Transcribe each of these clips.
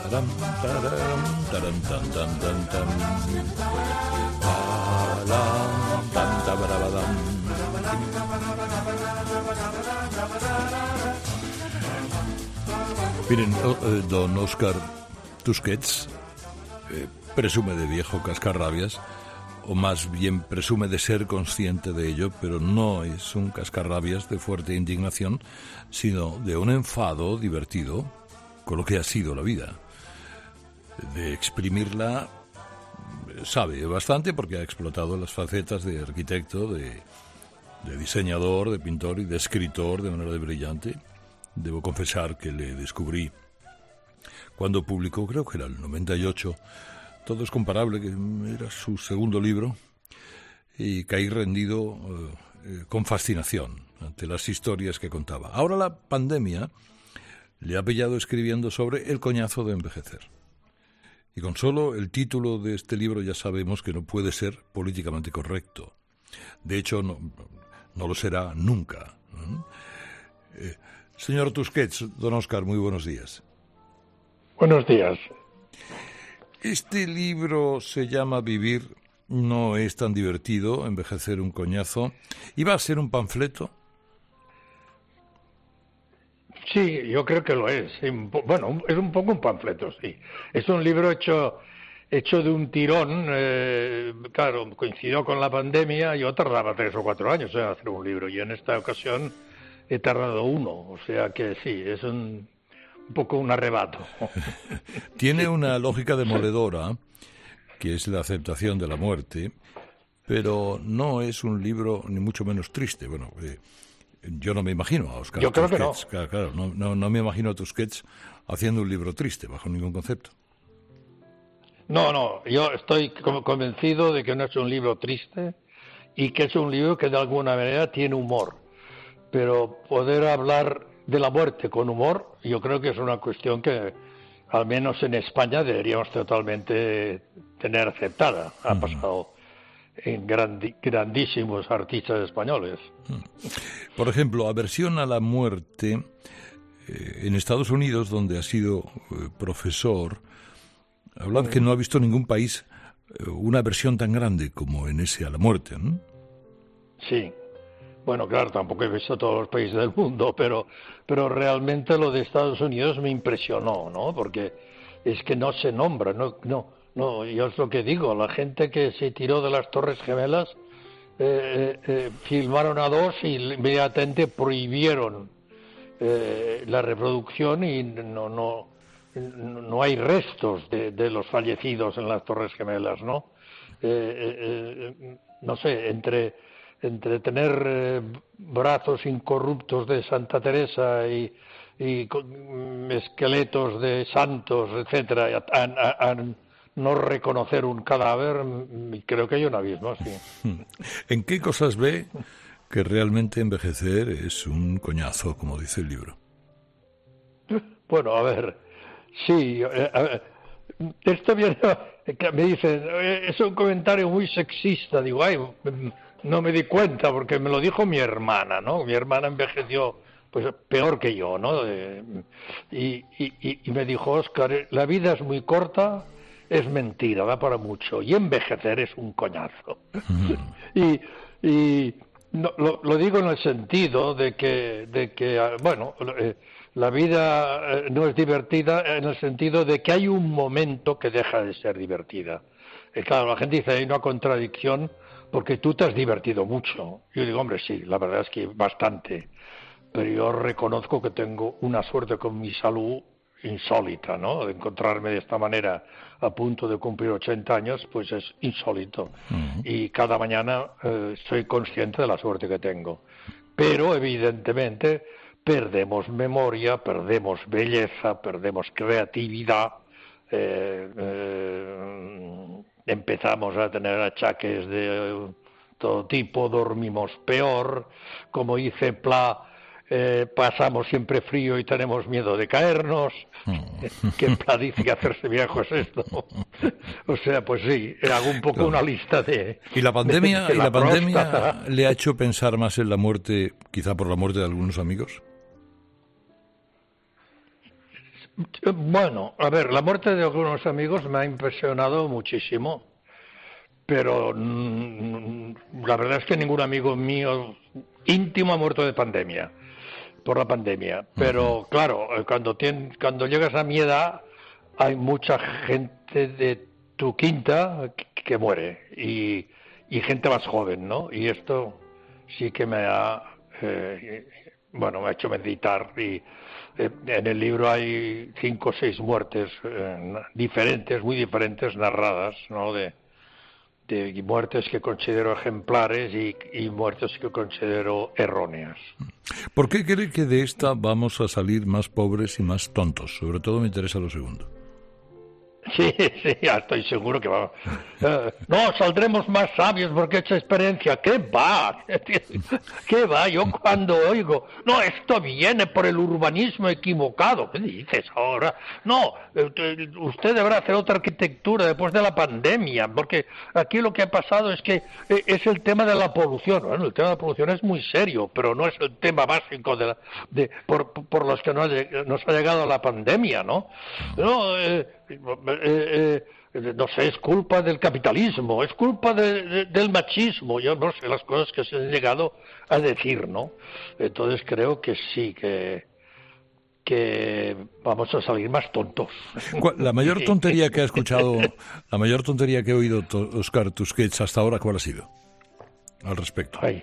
Taram, tararam, taram, tan, tan, tan, tan. Taram, tan, tabarabadam. Miren, don Óscar Tusquets presume de viejo cascarrabias, o más bien presume de ser consciente de ello, pero no es un cascarrabias de fuerte indignación, sino de un enfado divertido con lo que ha sido la vida. De exprimirla sabe bastante porque ha explotado las facetas de arquitecto, de diseñador, de pintor y de escritor de manera brillante. Debo confesar que le descubrí cuando publicó, creo que era el 98, Todo es comparable, que era su segundo libro, y caí rendido con fascinación ante las historias que contaba. Ahora la pandemia le ha pillado escribiendo sobre el coñazo de envejecer. Y con solo el título de este libro ya sabemos que no puede ser políticamente correcto. De hecho, no lo será nunca. Señor Tusquets, don Óscar, muy buenos días. Buenos días. Este libro se llama Vivir no es tan divertido, envejecer un coñazo. ¿Iba a ser un panfleto? Sí, yo creo que lo es. Bueno, es un poco un panfleto, sí. Es un libro hecho de un tirón. Claro, coincidió con la pandemia. Yo tardaba 3 o 4 años en hacer un libro, y en esta ocasión he tardado 1. O sea que sí, es un poco un arrebato. Tiene una lógica demoledora, que es la aceptación de la muerte, pero no es un libro ni mucho menos triste. Bueno, yo no me imagino a Óscar Tusquets. Creo que no. Claro, no me imagino a Tusquets haciendo un libro triste, bajo ningún concepto. No, yo estoy convencido de que no es un libro triste y que es un libro que de alguna manera tiene humor. Pero poder hablar de la muerte con humor, yo creo que es una cuestión que, al menos en España, deberíamos totalmente tener aceptada. Ha pasado en grandísimos artistas españoles. Por ejemplo, aversión a la muerte en Estados Unidos, donde ha sido profesor, hablan que no ha visto ningún país una aversión tan grande como en ese a la muerte, ¿no? Sí. Bueno, claro, tampoco he visto todos los países del mundo, pero realmente lo de Estados Unidos me impresionó, ¿no? Porque es que no se nombra, no, yo es lo que digo, la gente que se tiró de las Torres Gemelas filmaron a 2 y inmediatamente prohibieron la reproducción, y no hay restos de los fallecidos en las Torres Gemelas, ¿no? No sé, entre tener brazos incorruptos de Santa Teresa y esqueletos de santos, etcétera, a no reconocer un cadáver, creo que hay un abismo, sí. ¿En qué cosas ve que realmente envejecer es un coñazo, como dice el libro? Bueno, a ver, sí, esto viene, me dicen, es un comentario muy sexista, digo, ay, no me di cuenta porque me lo dijo mi hermana, ¿no? Mi hermana envejeció pues peor que yo, ¿no? Y me dijo, Óscar, la vida es muy corta, es mentira, va para mucho, y envejecer es un coñazo. y no, lo digo en el sentido de que bueno, la vida no es divertida en el sentido de que hay un momento que deja de ser divertida. Claro, la gente dice, hay una contradicción, porque tú te has divertido mucho. Yo digo, hombre, sí, la verdad es que bastante. Pero yo reconozco que tengo una suerte con mi salud insólita, ¿no? De encontrarme de esta manera a punto de cumplir 80 años, pues es insólito. Y cada mañana soy consciente de la suerte que tengo. Pero, evidentemente, perdemos memoria, perdemos belleza, perdemos creatividad, empezamos a tener achaques de todo tipo, dormimos peor, como dice Pla, pasamos siempre frío y tenemos miedo de caernos, que Pla dice que hacerse viejo es esto. O sea, pues sí, hago un poco una lista de... ¿Y la pandemia, le ha hecho pensar más en la muerte, quizá por la muerte de algunos amigos? Bueno, a ver, la muerte de algunos amigos me ha impresionado muchísimo, pero la verdad es que ningún amigo mío íntimo ha muerto de pandemia, por la pandemia. Pero claro, cuando llegas a mi edad, hay mucha gente de tu quinta que muere y gente más joven, ¿no? Y esto sí que me ha me ha hecho meditar y en el libro hay 5 o 6 muertes diferentes, muy diferentes, narradas, ¿no? De muertes que considero ejemplares y muertes que considero erróneas. ¿Por qué cree que de esta vamos a salir más pobres y más tontos? Sobre todo me interesa lo segundo. Sí, ya estoy seguro que vamos. No, saldremos más sabios porque he hecho experiencia. ¿Qué va? ¿Qué va? Yo cuando oigo, no, esto viene por el urbanismo equivocado. ¿Qué dices ahora? No, usted deberá hacer otra arquitectura después de la pandemia, porque aquí lo que ha pasado es que es el tema de la polución. Bueno, el tema de la polución es muy serio, pero no es el tema básico por los que nos ha llegado la pandemia, ¿no? No sé, es culpa del capitalismo, es culpa del machismo, yo no sé las cosas que se han llegado a decir, ¿no? Entonces creo que sí, que vamos a salir más tontos. La mayor tontería que ha escuchado, la mayor tontería que ha oído Óscar Tusquets hasta ahora, ¿cuál ha sido? Al respecto. Ay,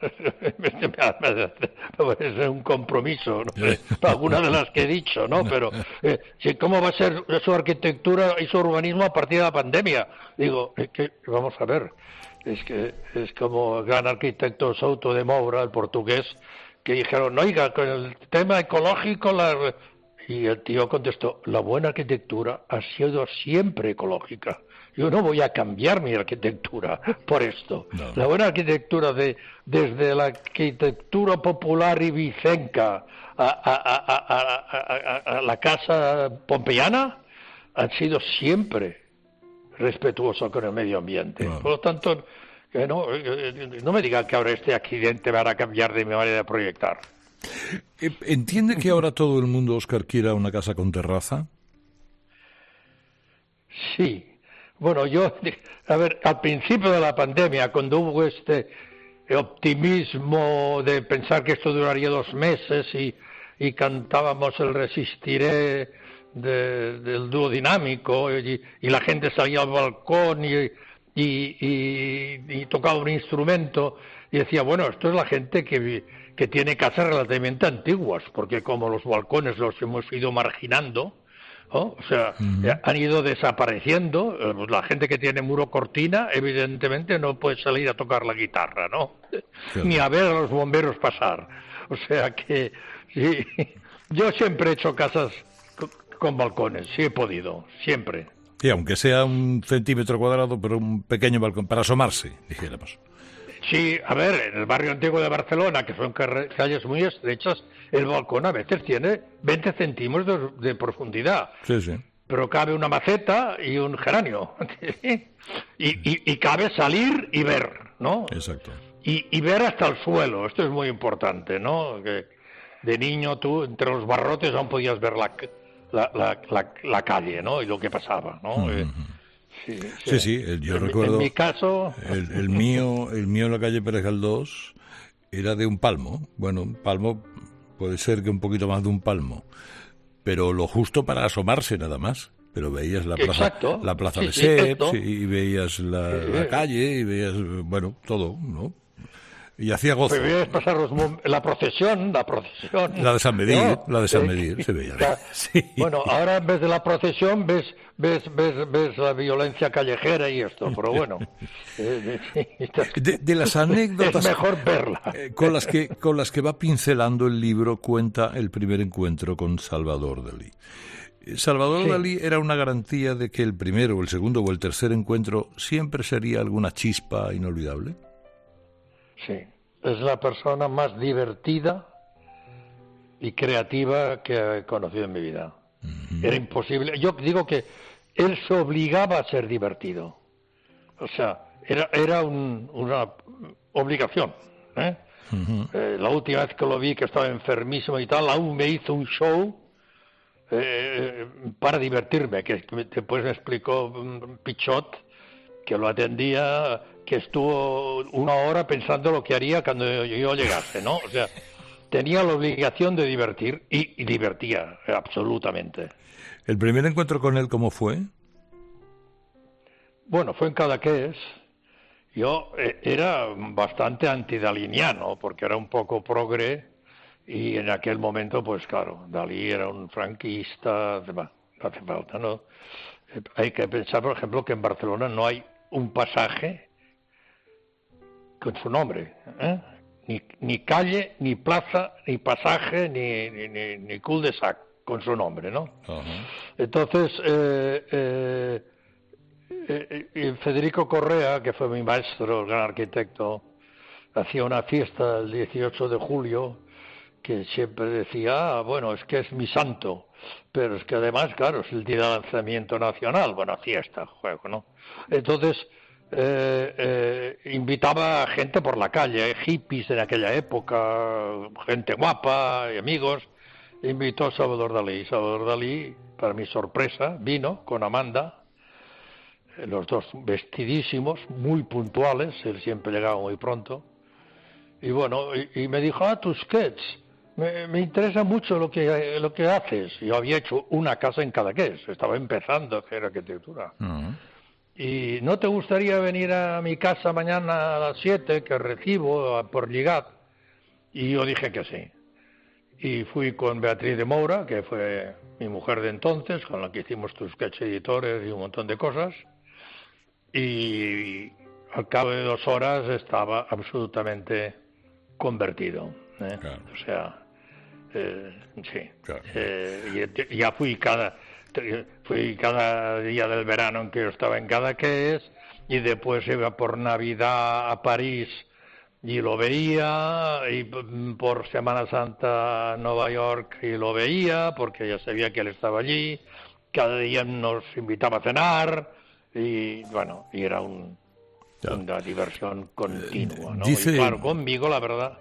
es un compromiso, ¿no? Alguna de las que he dicho, ¿no? Pero ¿cómo va a ser su arquitectura y su urbanismo a partir de la pandemia? Digo, vamos a ver, es como el gran arquitecto Souto de Moura, el portugués, que dijeron, oiga, con el tema ecológico, y el tío contestó, la buena arquitectura ha sido siempre ecológica. Yo no voy a cambiar mi arquitectura por esto. No. La buena arquitectura desde la arquitectura popular ibicenca a la casa pompeyana han sido siempre respetuosos con el medio ambiente. No. Por lo tanto, no me digan que ahora este accidente me hará cambiar de mi manera de proyectar. ¿Entiende que ahora todo el mundo, Óscar, quiera una casa con terraza? Sí. Bueno, al principio de la pandemia, cuando hubo este optimismo de pensar que esto duraría 2 meses y cantábamos el Resistiré del dúo dinámico y la gente salía al balcón y tocaba un instrumento y decía, bueno, esto es la gente que tiene casas relativamente antiguas, porque como los balcones los hemos ido marginando, ¿no? O sea, han ido desapareciendo. La gente que tiene muro cortina, evidentemente no puede salir a tocar la guitarra, ¿no? Claro. Ni a ver a los bomberos pasar. O sea que sí, yo siempre he hecho casas con balcones, sí he podido, siempre. Y aunque sea 1 centímetro cuadrado, pero un pequeño balcón, para asomarse, dijéramos. Sí, a ver, en el barrio antiguo de Barcelona, que son calles muy estrechas, el balcón a veces tiene 20 centímetros de profundidad. Sí, sí. Pero cabe una maceta y un geranio. y cabe salir y ver, ¿no? Exacto. Y ver hasta el suelo, esto es muy importante, ¿no? Que de niño tú, entre los barrotes, aún podías ver la calle, ¿no? Y lo que pasaba, ¿no? Sí, yo recuerdo. En mi caso. El mío en la calle Pérez Galdós era de un palmo. Bueno, un palmo puede ser que un poquito más de un palmo, pero lo justo para asomarse nada más. Pero veías la plaza de Seps y veías la calle y veías, bueno, todo, ¿no? Y hacía gozo. Pero veías pasar la procesión. La de San Medir, se veía. Sí. Bueno, ahora en vez de la procesión ves la violencia callejera y esto, pero bueno. De las anécdotas. Es mejor verla. Con las que va pincelando el libro, cuenta el primer encuentro con Salvador Dalí. ¿Salvador Dalí era una garantía de que el primero, el segundo o el tercer encuentro siempre sería alguna chispa inolvidable? Sí, es la persona más divertida y creativa que he conocido en mi vida. Era imposible. Yo digo que él se obligaba a ser divertido. O sea, era una obligación. La última vez que lo vi, que estaba enfermísimo y tal, aún me hizo un show para divertirme, que después me explicó Pichot, que lo atendía, que estuvo 1 hora pensando lo que haría cuando yo llegase, ¿no? O sea, tenía la obligación de divertir y divertía, absolutamente. ¿El primer encuentro con él cómo fue? Bueno, fue en Cadaqués. Yo era bastante antidaliniano, porque era un poco progre, y en aquel momento, pues claro, Dalí era un franquista, no hace falta, ¿no? Hay que pensar, por ejemplo, que en Barcelona no hay un pasaje con su nombre, ¿eh? Ni calle, ni plaza, ni pasaje, ni cul-de-sac con su nombre, ¿no? Uh-huh. Entonces, Federico Correa, que fue mi maestro, el gran arquitecto, hacía una fiesta el 18 de julio que siempre decía, bueno, es que es mi santo, pero es que además, claro, es el día de lanzamiento nacional, bueno, fiesta, juego, ¿no? Entonces, invitaba a gente por la calle, hippies en aquella época, gente guapa y amigos. Invitó a Salvador Dalí. Salvador Dalí, para mi sorpresa, vino con Amanda, los dos vestidísimos, muy puntuales, él siempre llegaba muy pronto, y bueno, y me dijo, Tusquets, me interesa mucho lo que haces. Yo había hecho una casa en Cadaqués, estaba empezando a hacer arquitectura. Uh-huh. Y ¿no te gustaría venir a mi casa mañana a las 7, que recibo por Lligat? Y yo dije que sí. Y fui con Beatriz de Moura, que fue mi mujer de entonces, con la que hicimos Tusquets Editores y un montón de cosas. Y al cabo de 2 horas estaba absolutamente convertido, ¿eh? Claro. O sea, sí. Claro. Ya fui cada día del verano en que yo estaba en Cadaqués, y después iba por Navidad a París y lo veía, y por Semana Santa a Nueva York y lo veía, porque ya sabía que él estaba allí. Cada día nos invitaba a cenar, y bueno, y era una diversión continua, ¿no? Dice... Y claro, conmigo la verdad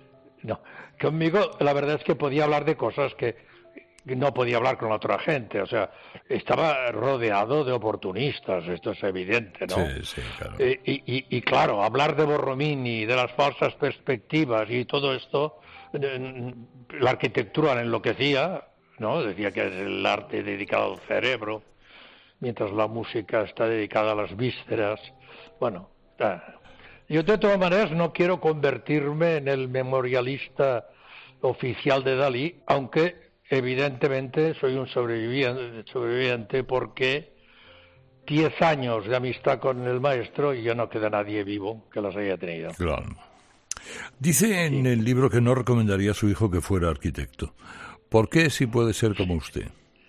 es que podía hablar de cosas que no podía hablar con la otra gente, o sea, estaba rodeado de oportunistas, esto es evidente, ¿no? Sí, claro. Y claro, hablar de Borromini, de las falsas perspectivas y todo esto, la arquitectura le enloquecía, ¿no? Decía que es el arte dedicado al cerebro, mientras la música está dedicada a las vísceras. Bueno, yo de todas maneras no quiero convertirme en el memorialista oficial de Dalí, aunque evidentemente soy un sobreviviente, porque 10 años de amistad con el maestro y ya no queda nadie vivo que los haya tenido. Claro. Dice en el libro que no recomendaría a su hijo que fuera arquitecto. ¿Por qué si puede ser como usted?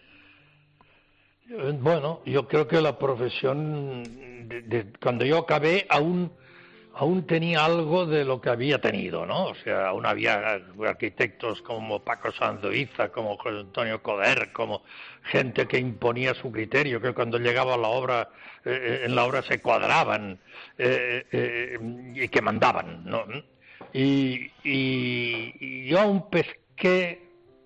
Bueno, yo creo que la profesión, cuando yo acabé, aún tenía algo de lo que había tenido, ¿no? O sea, aún había arquitectos como Paco Sanzoiza, como José Antonio Coder, como gente que imponía su criterio, que cuando llegaba a la obra, en la obra se cuadraban y que mandaban, ¿no? Y yo aún pesqué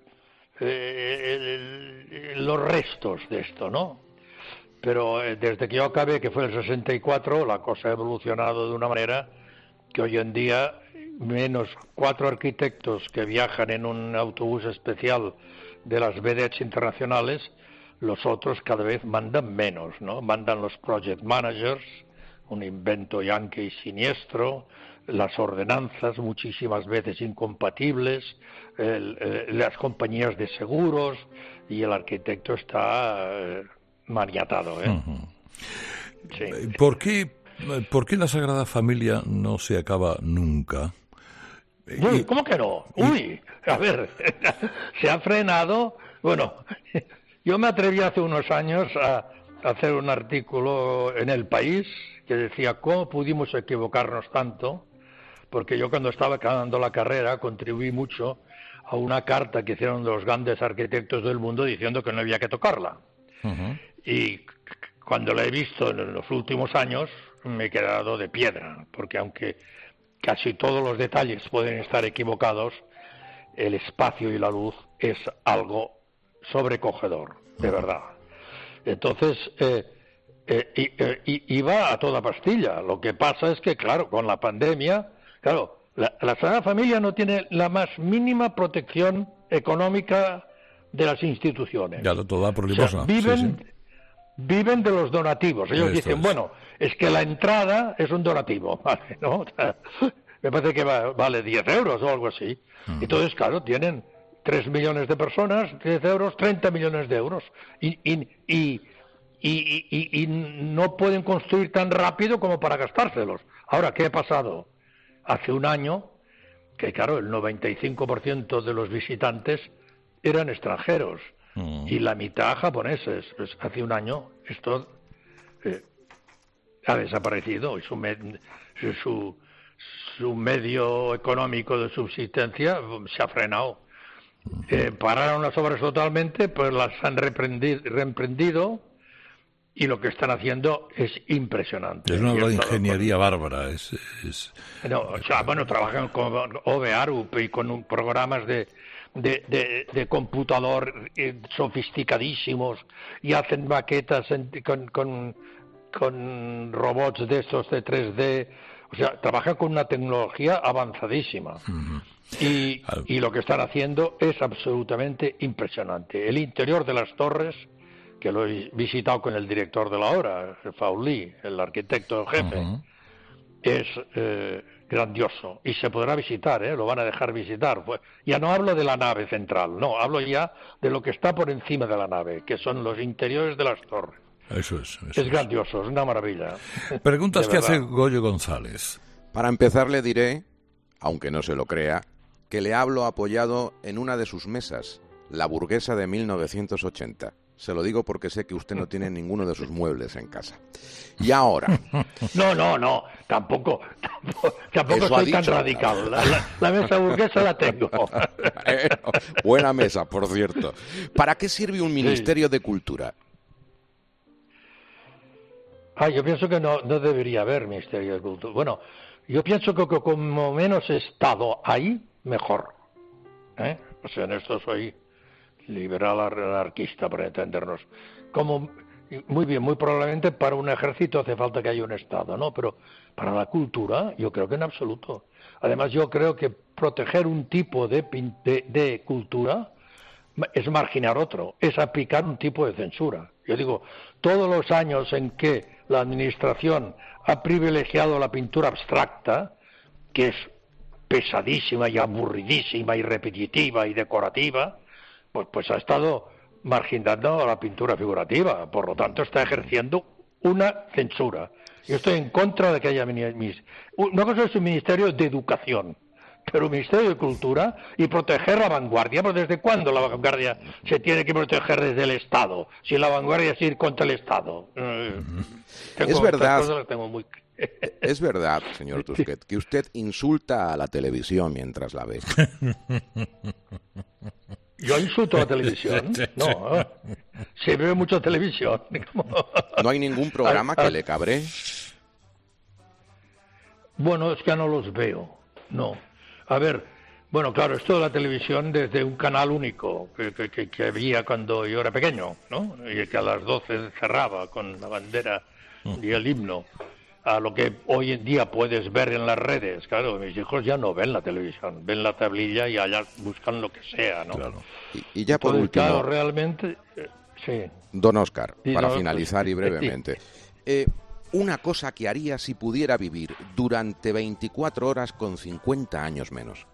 los restos de esto, ¿no? Pero desde que yo acabé, que fue el 64, la cosa ha evolucionado de una manera que hoy en día menos 4 arquitectos que viajan en un autobús especial de las vedettes internacionales, los otros cada vez mandan menos, ¿no? Mandan los project managers, un invento yankee siniestro, las ordenanzas muchísimas veces incompatibles, las compañías de seguros, y el arquitecto está maniatado, ¿eh? Uh-huh. Sí. ¿Por qué la Sagrada Familia no se acaba nunca? Uy, ¿cómo que no? Uy, a ver, se ha frenado. Bueno, yo me atreví hace unos años a hacer un artículo en El País que decía cómo pudimos equivocarnos tanto, porque yo cuando estaba acabando la carrera contribuí mucho a una carta que hicieron los grandes arquitectos del mundo diciendo que no había que tocarla. Uh-huh. Y cuando la he visto en los últimos años me he quedado de piedra, porque aunque casi todos los detalles pueden estar equivocados, el espacio y la luz es algo sobrecogedor, de verdad. Entonces, y va a toda pastilla. Lo que pasa es que, claro, con la pandemia, claro, la Sagrada Familia no tiene la más mínima protección económica de las instituciones. Ya, todo va por limosna. O sea, viven de los donativos. Ellos dicen, bueno, es que la entrada es un donativo, ¿vale? ¿No? O sea, me parece que vale 10 euros o algo así. Entonces, claro, tienen 3 millones de personas, 10 euros, 30 millones de euros. Y no pueden construir tan rápido como para gastárselos. Ahora, ¿qué ha pasado? Hace un año, que claro, el 95% de los visitantes eran extranjeros y la mitad japoneses. Pues hace un año esto ha desaparecido y su medio económico de subsistencia se ha frenado. Pararon las obras totalmente, pues las han reemprendido y lo que están haciendo es impresionante. Es una ingeniería bárbara. No, o sea, bueno, trabajan con OVARUP y con programas de computador sofisticadísimos y hacen maquetas con robots de estos de 3D. O sea, trabajan con una tecnología avanzadísima. Y lo que están haciendo es absolutamente impresionante. El interior de las torres, que lo he visitado con el director de la obra, Fauli, el arquitecto jefe, es grandioso. Y se podrá visitar, lo van a dejar visitar. Pues, ya no hablo de la nave central, no, hablo ya de lo que está por encima de la nave, que son los interiores de las torres. Eso es grandioso, es una maravilla. Preguntas que hace Goyo González. Para empezar le diré, aunque no se lo crea, que le hablo apoyado en una de sus mesas, la burguesa de 1980. Se lo digo porque sé que usted no tiene ninguno de sus muebles en casa. Y ahora... No, tampoco soy tan radical. La mesa burguesa la tengo. Buena mesa, por cierto. ¿Para qué sirve un Ministerio de Cultura? Yo pienso que no debería haber Ministerio de Cultura. Bueno, yo pienso que como menos Estado hay, mejor. O sea, en esto soy liberal anarquista, para entendernos. Muy bien, muy probablemente para un ejército hace falta que haya un Estado, ¿no? Pero para la cultura, yo creo que en absoluto. Además, yo creo que proteger un tipo de cultura es marginar otro, es aplicar un tipo de censura. Yo digo, todos los años en que la administración ha privilegiado la pintura abstracta, que es pesadísima y aburridísima y repetitiva y decorativa, pues ha estado marginando a la pintura figurativa. Por lo tanto, está ejerciendo una censura. Yo estoy en contra de que haya una cosa es un ministerio de educación, pero un ministerio de cultura y proteger la vanguardia. ¿Pues desde cuándo la vanguardia se tiene que proteger desde el Estado? Si la vanguardia es ir contra el Estado. Es verdad. Es verdad, señor Tusquet, que usted insulta a la televisión mientras la ve. ¿Yo insulto a la televisión? No, se ve mucha televisión. ¿No hay ningún programa que le cabre? Bueno, es que ya no los veo, no. A ver, bueno, claro, esto de la televisión desde un canal único que había cuando yo era pequeño, ¿no? Y que a las 12 cerraba con la bandera y el himno. A lo que hoy en día puedes ver en las redes. Claro, mis hijos ya no ven la televisión, ven la tablilla y allá buscan lo que sea, ¿no? Claro. Y ya por último... Claro, realmente, sí. Don Óscar, para finalizar y brevemente, una cosa que haría si pudiera vivir durante 24 horas con 50 años menos.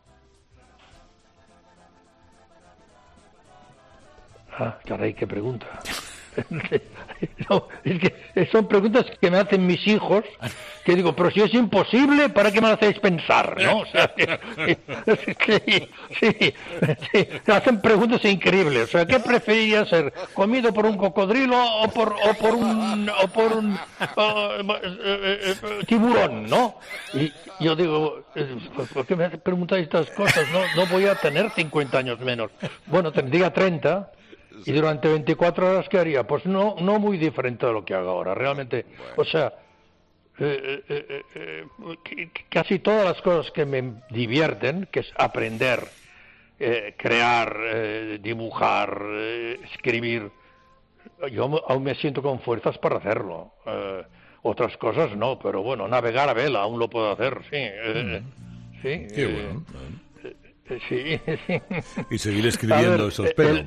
Caray, qué pregunta. No, es que son preguntas que me hacen mis hijos, que digo, pero si es imposible, ¿para qué me lo hacéis pensar? ¿No? O sea, sí, hacen preguntas increíbles. O sea, ¿qué preferiría ser? ¿Comido por un cocodrilo o por un tiburón? ¿No? Y yo digo, ¿por qué me preguntáis estas cosas? No voy a tener 50 años menos. Bueno, tendría 30. ¿Y durante 24 horas qué haría? Pues no muy diferente de lo que hago ahora, realmente. O sea, casi todas las cosas que me divierten, que es aprender, crear, dibujar, escribir. Yo aún me siento con fuerzas para hacerlo. Otras cosas no, pero bueno, navegar a vela aún lo puedo hacer, sí. Sí. Qué bueno. Sí, sí. Y seguir escribiendo, eso espero,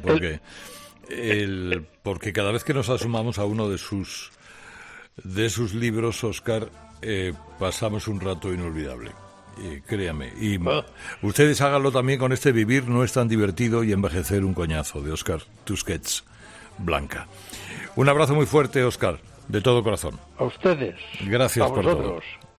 porque cada vez que nos asomamos a uno de sus libros, Óscar, pasamos un rato inolvidable. Créame. Y ustedes háganlo también con este Vivir no es tan divertido y envejecer un coñazo, de Óscar Tusquets Blanca. Un abrazo muy fuerte, Óscar, de todo corazón. A ustedes. Gracias a por vosotros. todo.